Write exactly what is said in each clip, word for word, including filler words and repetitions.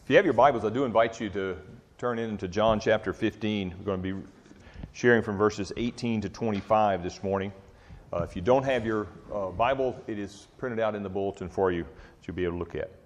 If you have your Bibles, I do invite you to turn into John chapter fifteen. We're going to be sharing from verses eighteen to twenty-five this morning. Uh, if you don't have your uh, Bible, it is printed out in the bulletin for you that you'll be able to look at.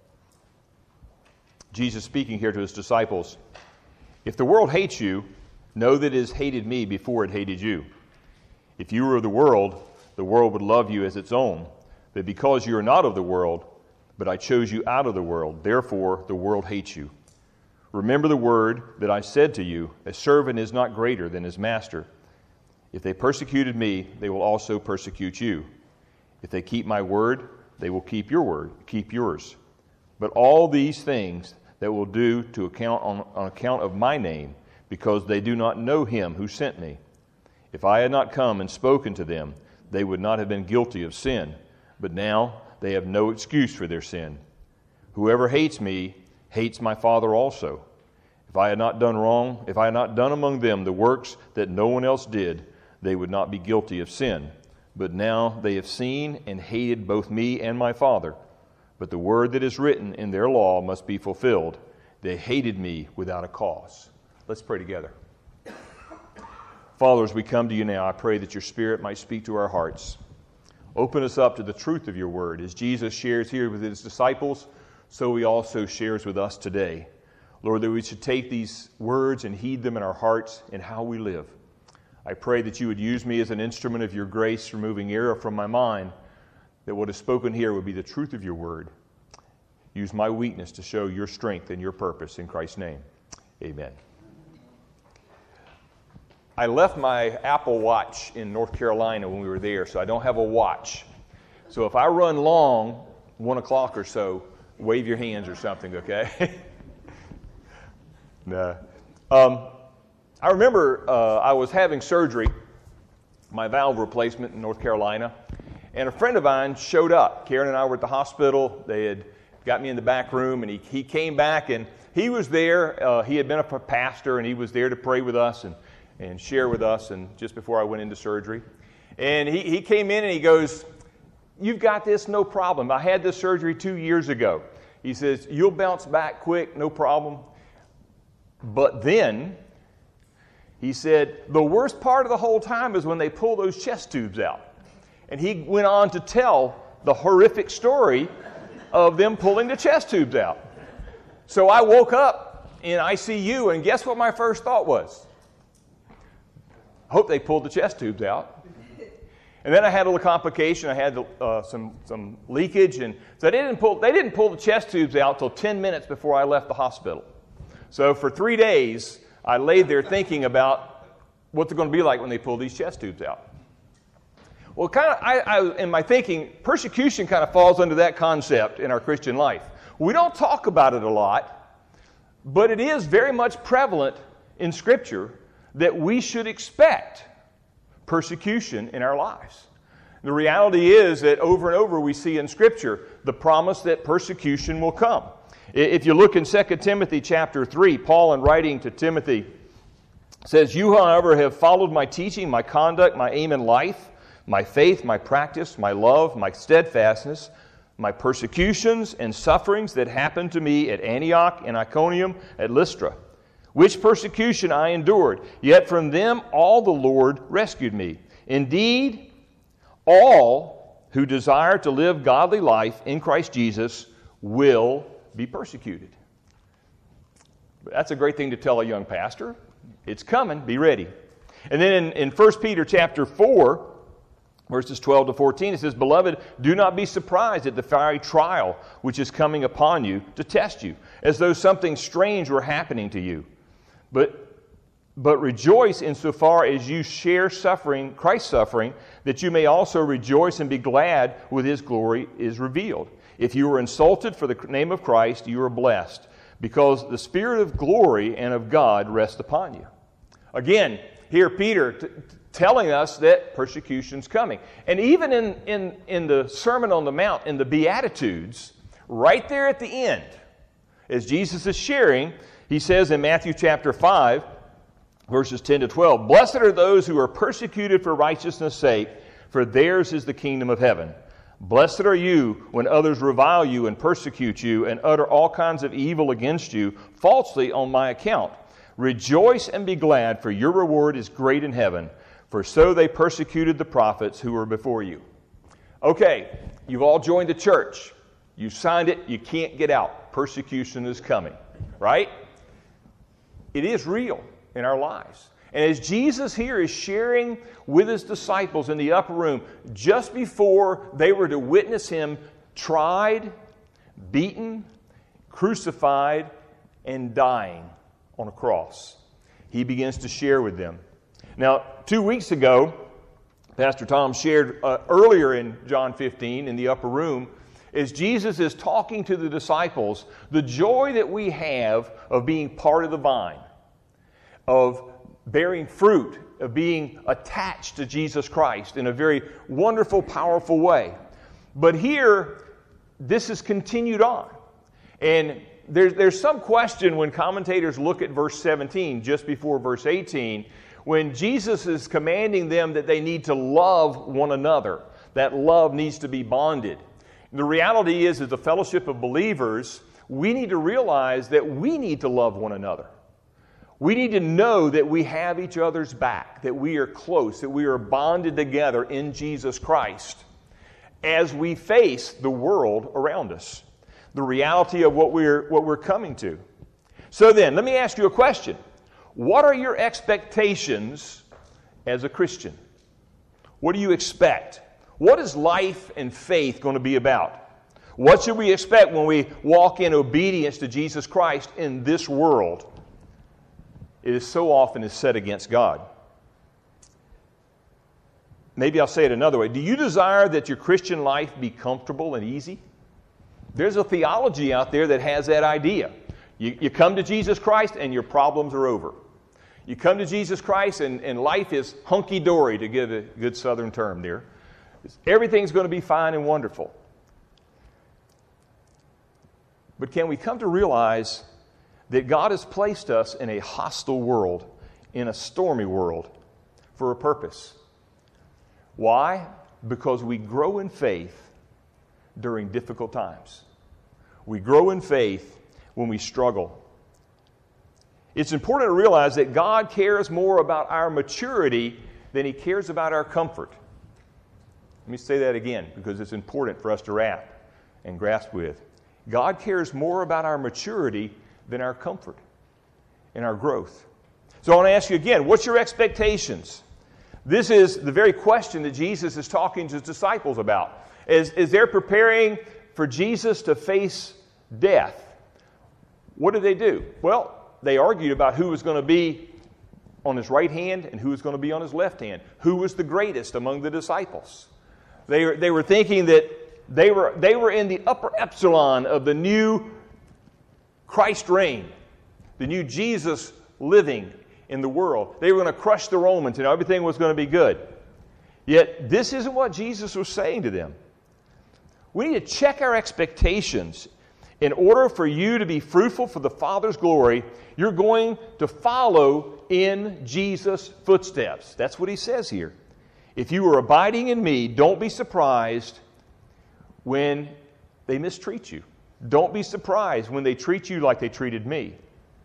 Jesus speaking here to his disciples, "If the world hates you, know that it has hated me before it hated you. If you were of the world, the world would love you as its own. But because you are not of the world, but I chose you out of the world, therefore the world hates you. Remember the word that I said to you, a servant is not greater than his master. If they persecuted me, they will also persecute you. If they keep my word, they will keep your word, keep yours. But all these things they will do to account on, on account of my name, because they do not know him who sent me. If I had not come and spoken to them, they would not have been guilty of sin. But now they have no excuse for their sin. Whoever hates me hates my Father also. If I had not done wrong, if I had not done among them the works that no one else did, they would not be guilty of sin. But now they have seen and hated both me and my Father. But the word that is written in their law must be fulfilled. They hated me without a cause." Let's pray together. Father, as we come to you now, I pray that your Spirit might speak to our hearts. Open us up to the truth of your word. As Jesus shares here with his disciples, so he also shares with us today. Lord, that we should take these words and heed them in our hearts and how we live. I pray that you would use me as an instrument of your grace, removing error from my mind, that what is spoken here would be the truth of your word. Use my weakness to show your strength and your purpose. In Christ's name, amen. I left my Apple Watch in North Carolina when we were there, so I don't have a watch. So if I run long, one o'clock or so, wave your hands or something, okay? no. Um, I remember uh, I was having surgery, my valve replacement in North Carolina, and a friend of mine showed up. Karen and I were at the hospital. They had got me in the back room, and he, he came back, and he was there. Uh, he had been a pastor, and he was there to pray with us, and and share with us, and just before I went into surgery. And he, he came in and he goes, "You've got this, no problem. I had this surgery two years ago." He says, "You'll bounce back quick, no problem." But then, he said, the worst part of the whole time is when they pull those chest tubes out. And he went on to tell the horrific story of them pulling the chest tubes out. So I woke up in I C U, and guess what my first thought was? Hope they pulled the chest tubes out. And then I had a little complication. I had uh, some some leakage, and so they didn't pull they didn't pull the chest tubes out till ten minutes before I left the hospital. So for three days, I laid there thinking about what's it going to be like when they pull these chest tubes out. Well, kind of, I, I, in my thinking, persecution kind of falls under that concept in our Christian life. We don't talk about it a lot, but it is very much prevalent in Scripture that we should expect persecution in our lives. The reality is that over and over we see in Scripture the promise that persecution will come. If you look in Second Timothy chapter three, Paul, in writing to Timothy, says, "You, however, have followed my teaching, my conduct, my aim in life, my faith, my practice, my love, my steadfastness, my persecutions and sufferings that happened to me at Antioch and Iconium, at Lystra, which persecution I endured, yet from them all the Lord rescued me. Indeed, all who desire to live godly life in Christ Jesus will be persecuted." That's a great thing to tell a young pastor. It's coming, be ready. And then in, in First Peter chapter four, verses twelve to fourteen, it says, "Beloved, do not be surprised at the fiery trial which is coming upon you to test you, as though something strange were happening to you. But, but rejoice insofar as you share suffering, Christ's suffering, that you may also rejoice and be glad when his glory is revealed. If you are insulted for the name of Christ, you are blessed, because the Spirit of glory and of God rests upon you." Again, here Peter t- t- telling us that persecution's coming. And even in, in, in the Sermon on the Mount, in the Beatitudes, right there at the end, as Jesus is sharing, he says in Matthew chapter five, verses ten to twelve, "Blessed are those who are persecuted for righteousness' sake, for theirs is the kingdom of heaven. Blessed are you when others revile you and persecute you and utter all kinds of evil against you falsely on my account. Rejoice and be glad, for your reward is great in heaven, for so they persecuted the prophets who were before you. Okay, you've all joined the church. You signed it. You can't get out. Persecution is coming, right? It is real in our lives. And as Jesus here is sharing with his disciples in the upper room, just before they were to witness him tried, beaten, crucified, and dying on a cross, he begins to share with them. Now, two weeks ago, Pastor Tom shared uh, earlier in John fifteen in the upper room, as Jesus is talking to the disciples, the joy that we have of being part of the vine, of bearing fruit, of being attached to Jesus Christ in a very wonderful, powerful way. But here, this is continued on. And there's, there's some question when commentators look at verse seventeen, just before verse eighteen, when Jesus is commanding them that they need to love one another. That love needs to be bonded. The reality is, as a fellowship of believers, we need to realize that we need to love one another. We need to know that we have each other's back, that we are close, that we are bonded together in Jesus Christ as we face the world around us, the reality of what we're, what we're coming to. So then, let me ask you a question. What are your expectations as a Christian? What do you expect? What is life and faith going to be about? What should we expect when we walk in obedience to Jesus Christ in this world? It is so often is set against God. Maybe I'll say it another way. Do you desire that your Christian life be comfortable and easy? There's a theology out there that has that idea. You, you come to Jesus Christ and your problems are over. You come to Jesus Christ and, and life is hunky-dory, to give a good southern term there. Everything's going to be fine and wonderful. But can we come to realize that God has placed us in a hostile world, in a stormy world, for a purpose? Why? Because we grow in faith during difficult times. We grow in faith when we struggle. It's important to realize that God cares more about our maturity than He cares about our comfort. Let me say that again, because it's important for us to wrap and grasp with. God cares more about our maturity than our comfort and our growth. So I want to ask you again, what's your expectations? This is the very question that Jesus is talking to his disciples about. As, as they're preparing for Jesus to face death, what did they do? Well, they argued about who was going to be on his right hand and who was going to be on his left hand. Who was the greatest among the disciples? They were, they were thinking that they were, they were in the upper epsilon of the new Christ reign, the new Jesus living in the world. They were going to crush the Romans and everything was going to be good. Yet this isn't what Jesus was saying to them. We need to check our expectations. In order for you to be fruitful for the Father's glory, you're going to follow in Jesus' footsteps. That's what he says here. If you are abiding in me, don't be surprised when they mistreat you. Don't be surprised when they treat you like they treated me.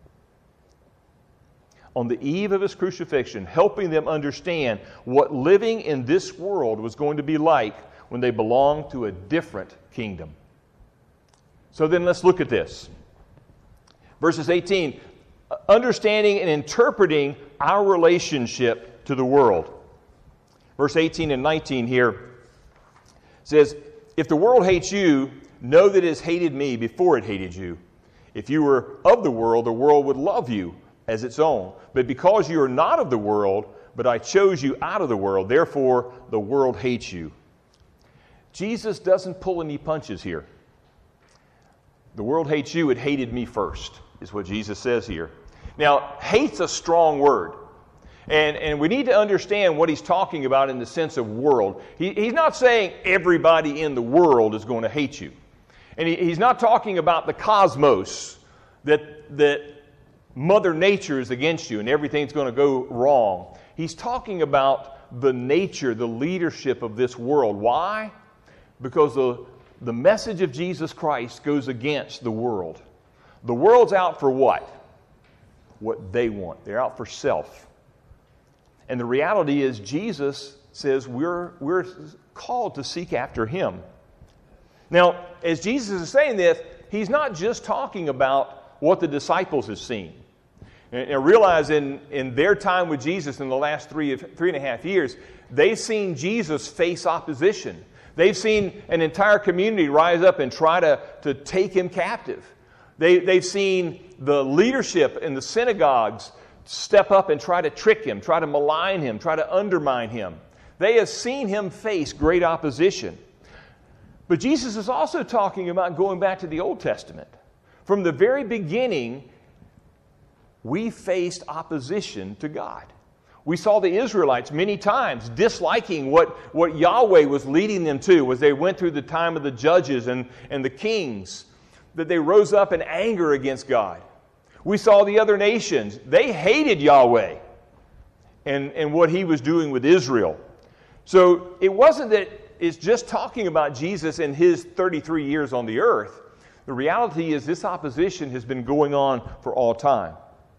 On the eve of his crucifixion, helping them understand what living in this world was going to be like when they belonged to a different kingdom. So then let's look at this. Verses eighteen, understanding and interpreting our relationship to the world. Verse eighteen and nineteen here says, if the world hates you, know that it has hated me before it hated you. If you were of the world, the world would love you as its own. But because you are not of the world, but I chose you out of the world, therefore the world hates you. Jesus doesn't pull any punches here. The world hates you, it hated me first, is what Jesus says here. Now, hate's a strong word. And, and we need to understand what he's talking about in the sense of world. He, he's not saying everybody in the world is going to hate you. And he, he's not talking about the cosmos, that, that Mother Nature is against you and everything's going to go wrong. He's talking about the nature, the leadership of this world. Why? Because the, the message of Jesus Christ goes against the world. The world's out for what? What they want. They're out for self. And the reality is Jesus says we're, we're called to seek after Him. Now, as Jesus is saying this, He's not just talking about what the disciples have seen. And, and realize in, in their time with Jesus in the last three, three and a half years, they've seen Jesus face opposition. They've seen an entire community rise up and try to, to take Him captive. They, they've seen the leadership in the synagogues step up and try to trick Him, try to malign Him, try to undermine Him. They have seen Him face great opposition. But Jesus is also talking about going back to the Old Testament. From the very beginning, we faced opposition to God. We saw the Israelites many times disliking what, what Yahweh was leading them to as they went through the time of the judges and, and the kings, that they rose up in anger against God. We saw the other nations. They hated Yahweh and, and what He was doing with Israel. So it wasn't that it's just talking about Jesus and His thirty-three years on the earth. The reality is this opposition has been going on for all time.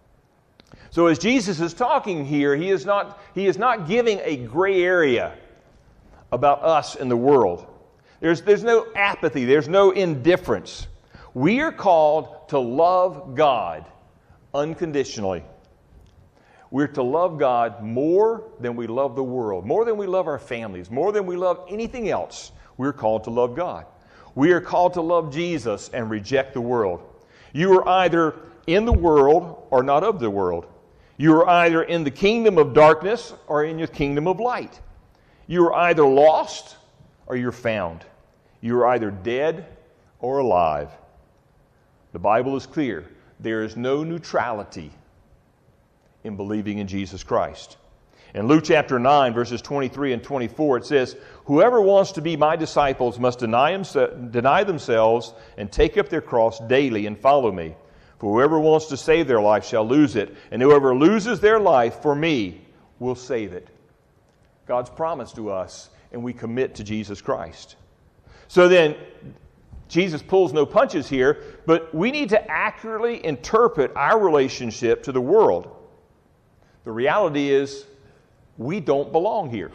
So as Jesus is talking here, He is not, he is not giving a gray area about us and the world. There's, there's no apathy. There's no indifference. We are called to love God unconditionally. We're to love God more than we love the world, more than we love our families, more than we love anything else. We're called to love God. We are called to love Jesus and reject the world. You are either in the world or not of the world. You are either in the kingdom of darkness or in your kingdom of light. You are either lost or you're found. You are either dead or alive. The Bible is clear. There is no neutrality in believing in Jesus Christ. In Luke chapter nine, verses twenty-three and twenty-four, it says, "Whoever wants to be my disciples must deny, himse- deny themselves and take up their cross daily and follow me. For whoever wants to save their life shall lose it, and whoever loses their life for me will save it." God's promise to us, and we commit to Jesus Christ. So then, Jesus pulls no punches here, but we need to accurately interpret our relationship to the world. The reality is, we don't belong here.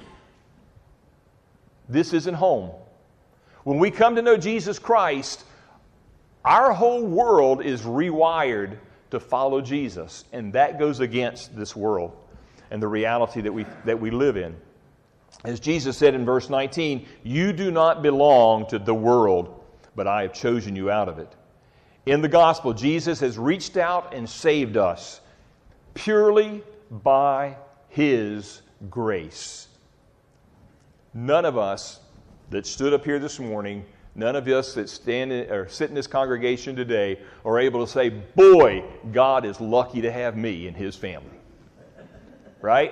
This isn't home. When we come to know Jesus Christ, our whole world is rewired to follow Jesus, and that goes against this world and the reality that we that we live in. As Jesus said in verse nineteen, "You do not belong to the world, but I have chosen you out of it." In the gospel, Jesus has reached out and saved us purely by His grace. None of us that stood up here this morning, none of us that stand in, or sit in this congregation today are able to say, "Boy, God is lucky to have me in His family." Right?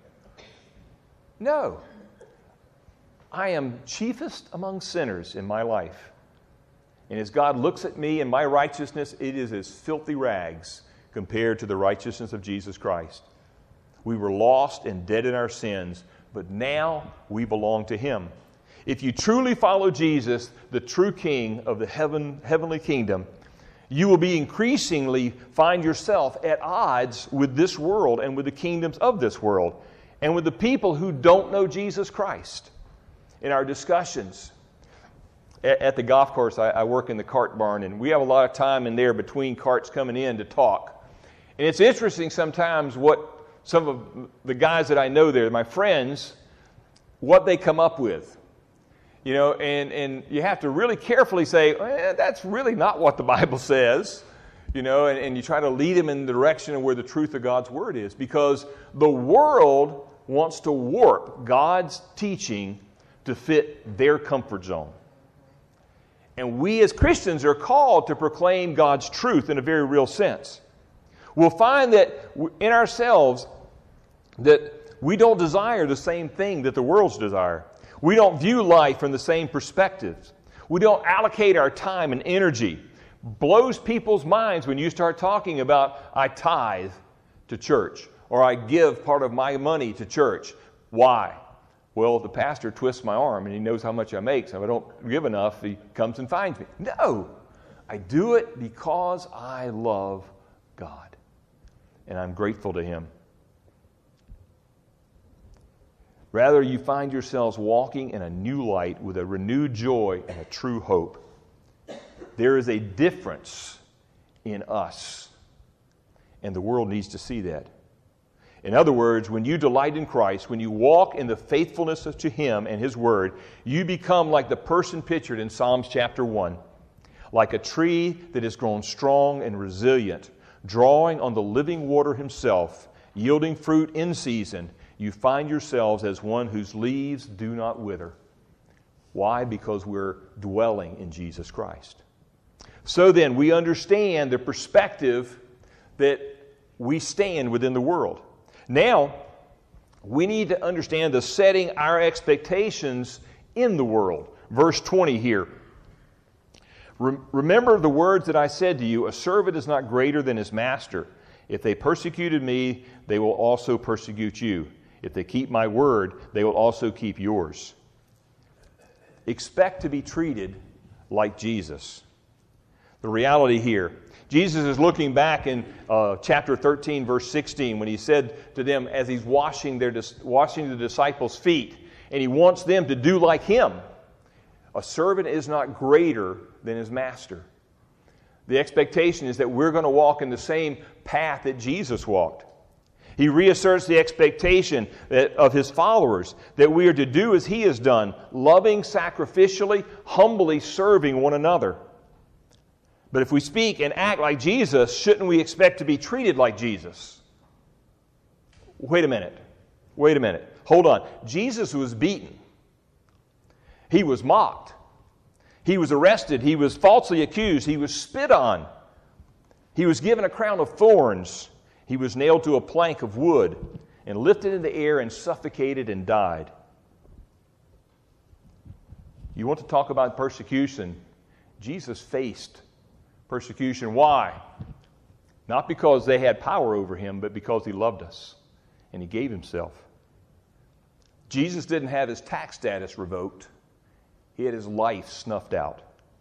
No. I am chiefest among sinners in my life. And as God looks at me and my righteousness, it is as filthy rags compared to the righteousness of Jesus Christ. We were lost and dead in our sins, but now we belong to Him. If you truly follow Jesus, the true King of the heaven, heavenly kingdom, you will be increasingly find yourself at odds with this world and with the kingdoms of this world and with the people who don't know Jesus Christ. In our discussions at, at the golf course, I, I work in the cart barn, and we have a lot of time in there between carts coming in to talk. And it's interesting sometimes what some of the guys that I know there, my friends, what they come up with. You know, and, and you have to really carefully say, eh, that's really not what the Bible says. You know, and, and you try to lead them in the direction of where the truth of God's Word is. Because the world wants to warp God's teaching to fit their comfort zone. And we as Christians are called to proclaim God's truth in a very real sense. We'll find that in ourselves that we don't desire the same thing that the world's desire. We don't view life from the same perspectives. We don't allocate our time and energy. Blows people's minds when you start talking about, I tithe to church, or I give part of my money to church. Why? Well, the pastor twists my arm and he knows how much I make, so if I don't give enough, he comes and finds me. No, I do it because I love God, and I'm grateful to Him. Rather, you find yourselves walking in a new light with a renewed joy and a true hope. There is a difference in us, and the world needs to see that. In other words, when you delight in Christ, when you walk in the faithfulness to Him and His Word, you become like the person pictured in Psalms chapter one, like a tree that has grown strong and resilient, drawing on the living water Himself, yielding fruit in season. You find yourselves as one whose leaves do not wither. Why? Because we're dwelling in Jesus Christ. So then, we understand the perspective that we stand within the world. Now, we need to understand the setting our expectations in the world. Verse twenty here. Remember the words that I said to you, a servant is not greater than his master. If they persecuted me, they will also persecute you. If they keep my word, they will also keep yours. Expect to be treated like Jesus. The reality here, Jesus is looking back in uh, chapter thirteen, verse sixteen, when He said to them as He's washing, their, washing the disciples' feet, and He wants them to do like Him. A servant is not greater than his master. The expectation is that we're going to walk in the same path that Jesus walked. He reasserts the expectation that, of His followers that we are to do as He has done, loving sacrificially, humbly serving one another. But if we speak and act like Jesus, shouldn't we expect to be treated like Jesus? Wait a minute. Wait a minute. Hold on. Jesus was beaten. He was mocked. He was arrested. He was falsely accused. He was spit on. He was given a crown of thorns. He was nailed to a plank of wood and lifted in the air and suffocated and died. You want to talk about persecution? Jesus faced persecution. Why? Not because they had power over Him, but because He loved us and He gave Himself. Jesus didn't have His tax status revoked. He had His life snuffed out.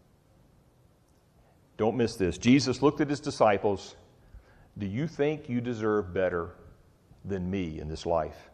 Don't miss this. Jesus looked at His disciples. Do you think you deserve better than me in this life?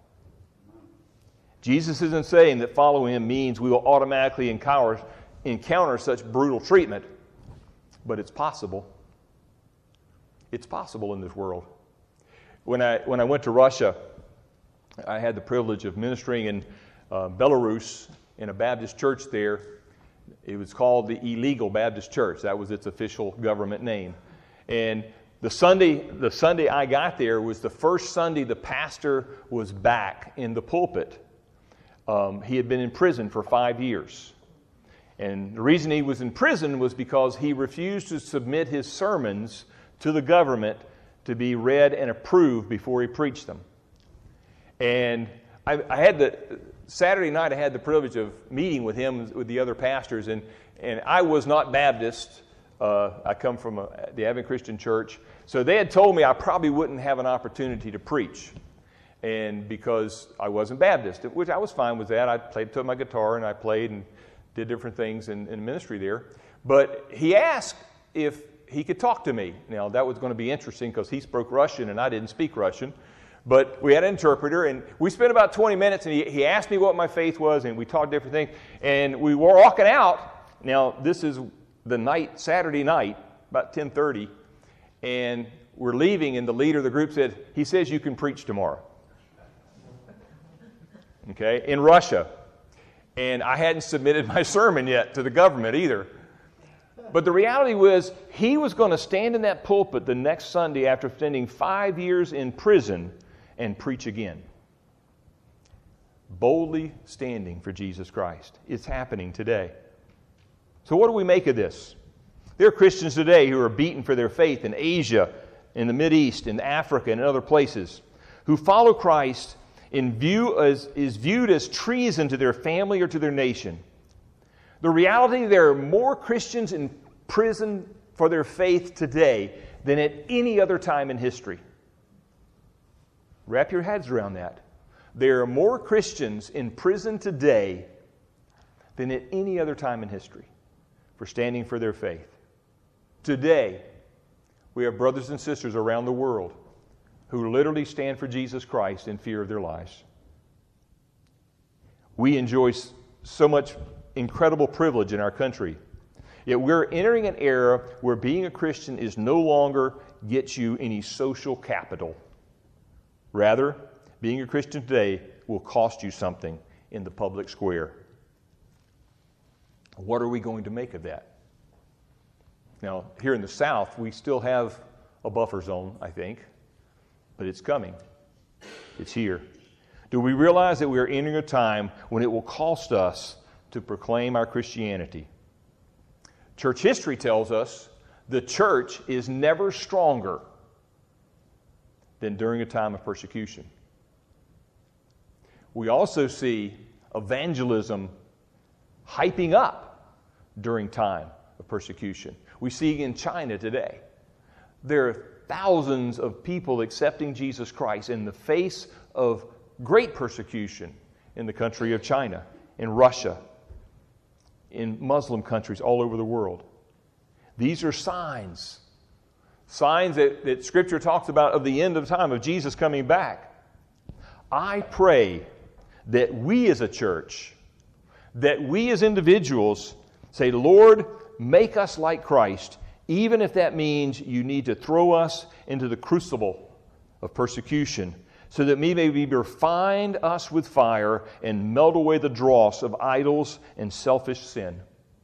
Jesus isn't saying that following Him means we will automatically encounter, encounter such brutal treatment, but it's possible. It's possible in this world. When I, when I went to Russia, I had the privilege of ministering in uh, Belarus in a Baptist church there. It was called the Illegal Baptist Church. That was its official government name. And the Sunday, the Sunday I got there was the first Sunday the pastor was back in the pulpit. Um, he had been in prison for five years. And the reason he was in prison was because he refused to submit his sermons to the government to be read and approved before he preached them. And I, I had the Saturday night I had the privilege of meeting with him, with the other pastors, and, and I was not Baptist. Uh, I come from a, the Advent Christian Church. So they had told me I probably wouldn't have an opportunity to preach, and because I wasn't Baptist, which I was fine with that. I played to my guitar, and I played and did different things in, in ministry there. But he asked if he could talk to me. Now, that was going to be interesting because he spoke Russian, and I didn't speak Russian. But we had an interpreter, and we spent about twenty minutes, and he, he asked me what my faith was, and we talked different things. And we were walking out. Now, this is the night, Saturday night, about ten thirty, and we're leaving, and the leader of the group said, he says you can preach tomorrow. Okay, in Russia. And I hadn't submitted my sermon yet to the government either. But the reality was, he was going to stand in that pulpit the next Sunday after spending five years in prison and preach again. Boldly standing for Jesus Christ. It's happening today. So what do we make of this? There are Christians today who are beaten for their faith in Asia, in the Mideast, in Africa, and in other places, who follow Christ in view as, is viewed as treason to their family or to their nation. The reality, there are more Christians in prison for their faith today than at any other time in history. Wrap your heads around that. There are more Christians in prison today than at any other time in history for standing for their faith. Today, we have brothers and sisters around the world who literally stand for Jesus Christ in fear of their lives. We enjoy so much incredible privilege in our country, yet we're entering an era where being a Christian is no longer gets you any social capital. Rather, being a Christian today will cost you something in the public square. What are we going to make of that? Now, here in the South, we still have a buffer zone, I think, but it's coming. It's here. Do we realize that we are entering a time when it will cost us to proclaim our Christianity? Church history tells us the church is never stronger than during a time of persecution. We also see evangelism hyping up during time of persecution. We see in China today, there are thousands of people accepting Jesus Christ in the face of great persecution in the country of China, in Russia, in Muslim countries all over the world. These are signs, signs that, that Scripture talks about of the end of time, of Jesus coming back. I pray that we as a church, that we as individuals say, Lord, make us like Christ, even if that means you need to throw us into the crucible of persecution, so that we may be refined us with fire and melt away the dross of idols and selfish sin.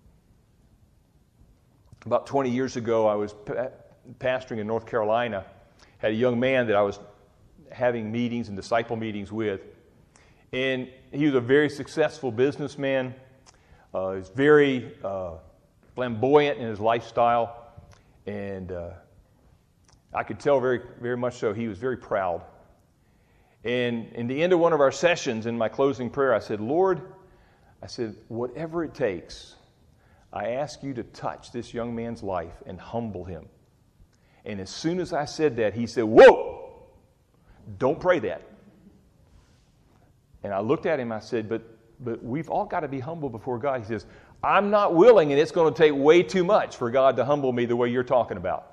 About twenty years ago, I was pa- pastoring in North Carolina, had a young man that I was having meetings and disciple meetings with, and he was a very successful businessman. Uh, he was very uh, flamboyant in his lifestyle, and uh, I could tell very, very much so he was very proud. And in the end of one of our sessions, in my closing prayer, I said, Lord, I said, whatever it takes, I ask you to touch this young man's life and humble him. And as soon as I said that, he said, whoa, don't pray that. And I looked at him, I said, but, but we've all got to be humble before God. He says, I'm not willing, and it's going to take way too much for God to humble me the way you're talking about.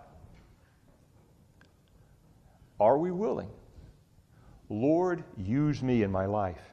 Are we willing? Lord, use me in my life.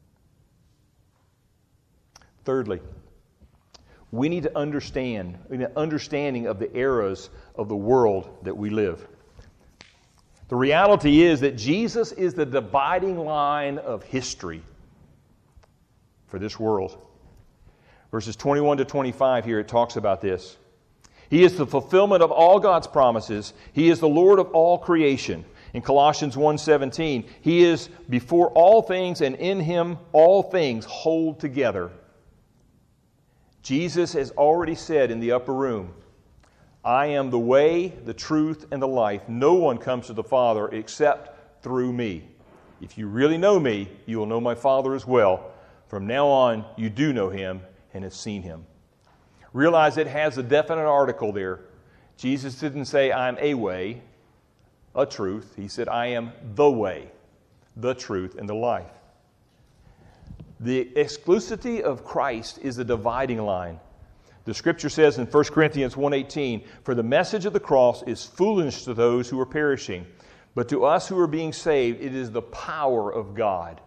Thirdly, we need to understand, we need an understanding of the eras of the world that we live. The reality is that Jesus is the dividing line of history for this world. Verses twenty-one to twenty-five here, it talks about this. He is the fulfillment of all God's promises. He is the Lord of all creation. In Colossians one seventeen, He is before all things, and in Him all things hold together. Jesus has already said in the upper room, I am the way, the truth, and the life. No one comes to the Father except through me. If you really know me, you will know my Father as well. From now on, you do know Him and have seen Him. Realize it has a definite article there. Jesus didn't say, I'm a way, a truth. He said, I am the way, the truth, and the life. The exclusivity of Christ is the dividing line. The Scripture says in First Corinthians one eighteen, for the message of the cross is foolishness to those who are perishing, but to us who are being saved, it is the power of God.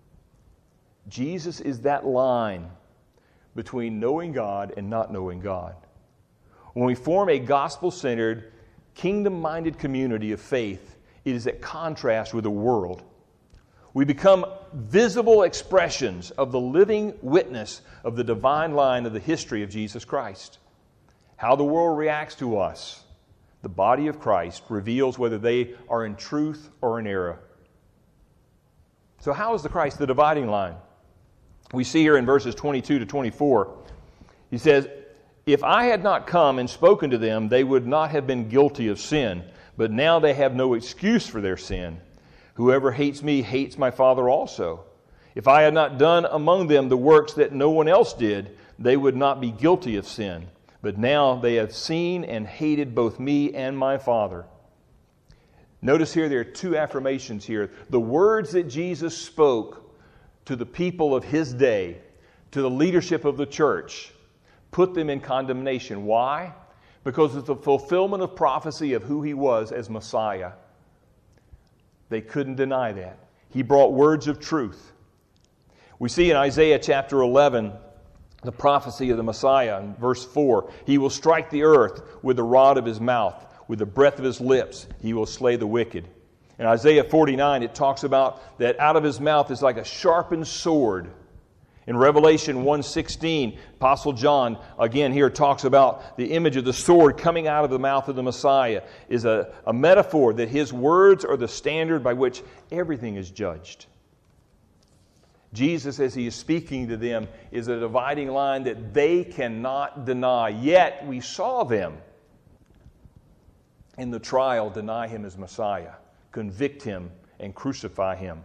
Jesus is that line between knowing God and not knowing God. When we form a gospel-centered, kingdom-minded community of faith, it is at contrast with the world. We become visible expressions of the living witness of the divine line of the history of Jesus Christ. How the world reacts to us, the body of Christ, reveals whether they are in truth or in error. So how is the Christ the dividing line? We see here in verses twenty-two to twenty-four, he says, if I had not come and spoken to them, they would not have been guilty of sin, but now they have no excuse for their sin. Whoever hates me hates my Father also. If I had not done among them the works that no one else did, they would not be guilty of sin. But now they have seen and hated both me and my Father. Notice here there are two affirmations here. The words that Jesus spoke to the people of his day, to the leadership of the church, put them in condemnation. Why? Because it's the fulfillment of prophecy of who he was as Messiah. They couldn't deny that. He brought words of truth. We see in Isaiah chapter eleven the prophecy of the Messiah in verse four. He will strike the earth with the rod of his mouth. With the breath of his lips, he will slay the wicked. In Isaiah forty-nine, it talks about that out of his mouth is like a sharpened sword. In Revelation one sixteen, Apostle John, again here, talks about the image of the sword coming out of the mouth of the Messiah is a, a metaphor that his words are the standard by which everything is judged. Jesus, as he is speaking to them, is a dividing line that they cannot deny. Yet we saw them in the trial deny him as Messiah, convict him, and crucify him.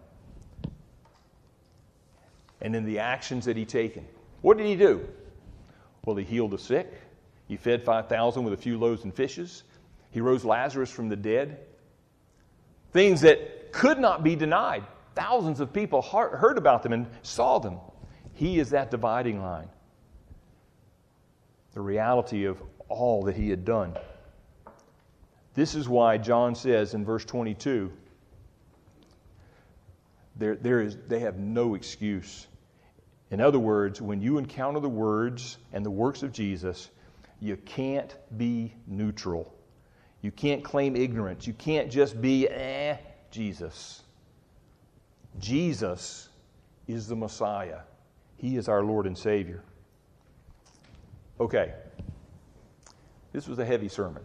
And in the actions that he taken, what did he do? Well, he healed the sick. He fed five thousand with a few loaves and fishes. He rose Lazarus from the dead. Things that could not be denied. Thousands of people heard about them and saw them. He is that dividing line. The reality of all that he had done. This is why John says in verse twenty-two, there, there is, they have no excuse. In other words, when you encounter the words and the works of Jesus, you can't be neutral. You can't claim ignorance. You can't just be, eh, Jesus. Jesus is the Messiah. He is our Lord and Savior. Okay. This was a heavy sermon.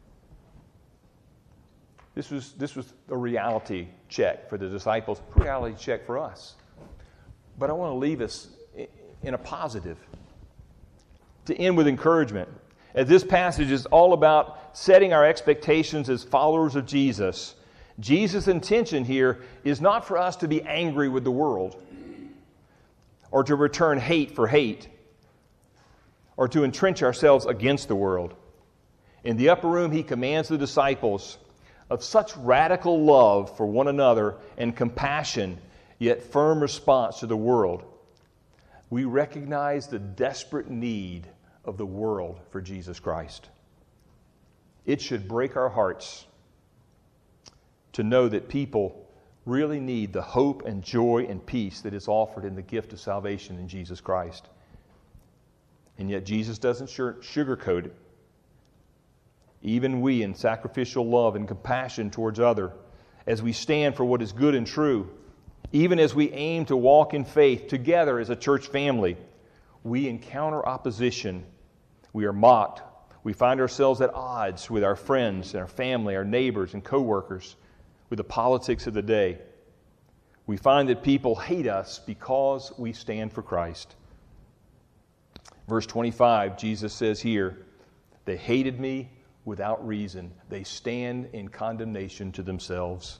This was, this was a reality check for the disciples, a reality check for us. But I want to leave us in a positive, to end with encouragement. As this passage is all about setting our expectations as followers of Jesus, Jesus' intention here is not for us to be angry with the world or to return hate for hate or to entrench ourselves against the world. In the upper room, he commands the disciples of such radical love for one another and compassion, yet firm response to the world. We recognize the desperate need of the world for Jesus Christ. It should break our hearts to know that people really need the hope and joy and peace that is offered in the gift of salvation in Jesus Christ. And yet Jesus doesn't sugarcoat it. Even we, in sacrificial love and compassion towards others, as we stand for what is good and true, even as we aim to walk in faith together as a church family, we encounter opposition. We are mocked. We find ourselves at odds with our friends and our family, our neighbors and co-workers, with the politics of the day. We find that people hate us because we stand for Christ. Verse twenty-five, Jesus says here, they hated me without reason. They stand in condemnation to themselves.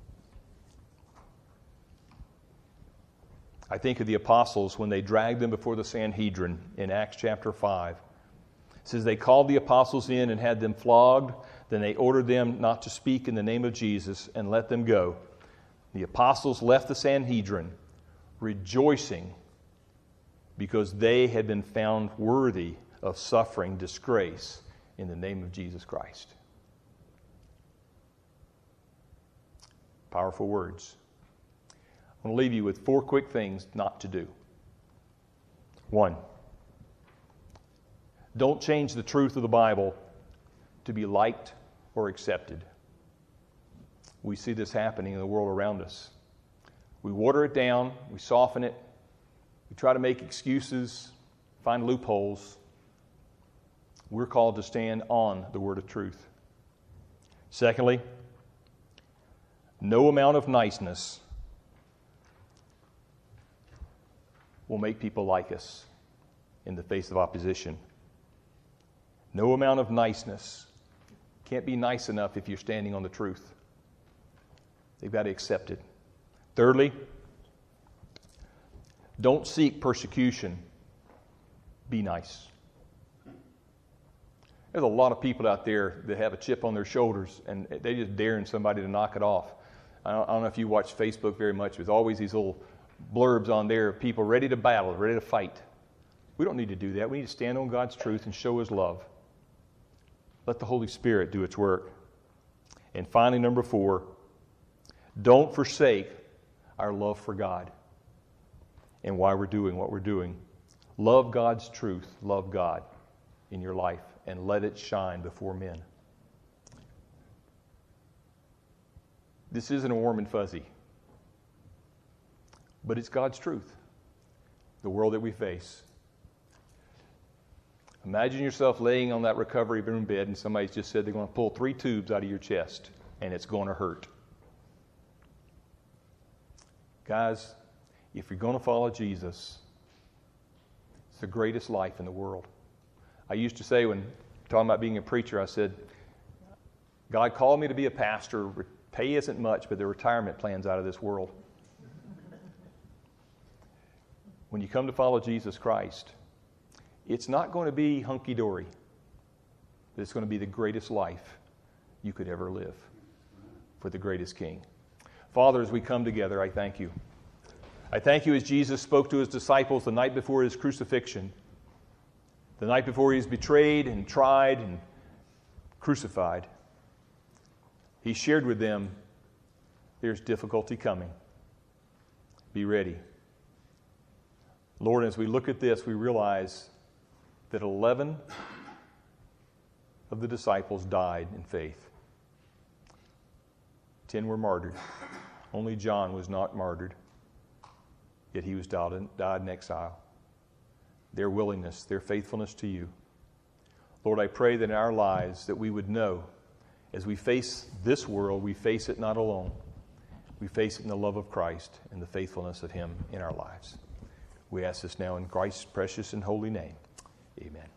I think of the apostles when they dragged them before the Sanhedrin in Acts chapter five. It says they called the apostles in and had them flogged. Then they ordered them not to speak in the name of Jesus and let them go. The apostles left the Sanhedrin rejoicing because they had been found worthy of suffering disgrace in the name of Jesus Christ. Powerful words. I want to leave you with four quick things not to do. One, don't change the truth of the Bible to be liked or accepted. We see this happening in the world around us. We water it down, we soften it, we try to make excuses, find loopholes. We're called to stand on the word of truth. Secondly, no amount of niceness will make people like us in the face of opposition. No amount of niceness. Can't be nice enough if you're standing on the truth. They've got to accept it. Thirdly, don't seek persecution. Be nice. There's a lot of people out there that have a chip on their shoulders, and they just daring somebody to knock it off. I don't, I don't know if you watch Facebook very much. There's always these little blurbs on there of people ready to battle, ready to fight. We don't need to do that. We need to stand on God's truth and show His love. Let the Holy Spirit do its work. And finally, number four, don't forsake our love for God and why we're doing what we're doing. Love God's truth. Love God in your life and let it shine before men. This isn't a warm and fuzzy, but it's God's truth. The world that we face. Imagine yourself laying on that recovery room bed and somebody's just said they're going to pull three tubes out of your chest and it's going to hurt. Guys, if you're going to follow Jesus, it's the greatest life in the world. I used to say when talking about being a preacher, I said, God called me to be a pastor. Pay isn't much, but the retirement plan's out of this world. When you come to follow Jesus Christ, it's not going to be hunky-dory, but it's going to be the greatest life you could ever live for the greatest King. Father, as we come together, I thank you. I thank you as Jesus spoke to his disciples the night before his crucifixion, the night before he was betrayed and tried and crucified. He shared with them, there's difficulty coming. Be ready. Lord, as we look at this, we realize that eleven of the disciples died in faith. Ten were martyred. Only John was not martyred, yet he was died in, died in exile. Their willingness, their faithfulness to you. Lord, I pray that in our lives that we would know as we face this world, we face it not alone. We face it in the love of Christ and the faithfulness of Him in our lives. We ask this now in Christ's precious and holy name. Amen.